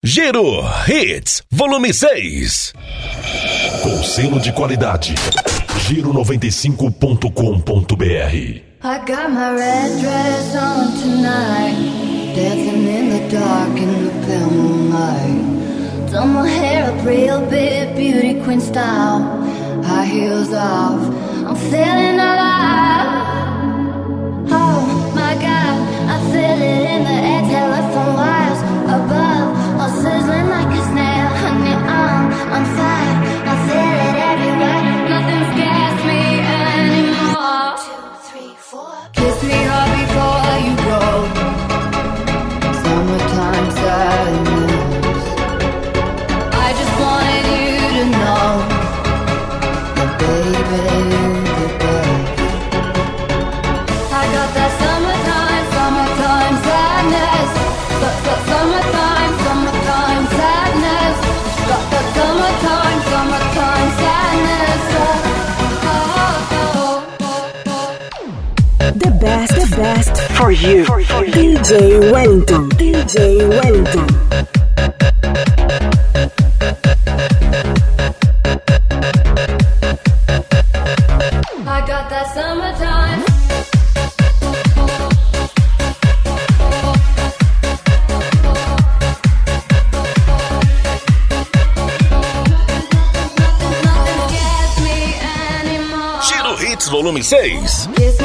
Giro Hits, volume 6. Com selo de qualidade, Giro95.com.br. I got my red dress on tonight, dancing in the dark in the pale moonlight. Done my hair up real big, beauty queen style, high heels off, I'm feeling alive. Oh my God, I feel it in the air, telephone wires above, all sizzling like a snail. Honey, I'm on fire, I feel it everywhere, nothing scares me anymore. 2, 3, 4, kiss me hard before you go. Summertime sadness, I just wanted you to know that baby you're the best. I got that summertime sadness, summertime sadness. Got that summertime sadness. The best for you. DJ Wellington. I got that summertime. Giro Hits, volume 6. Kiss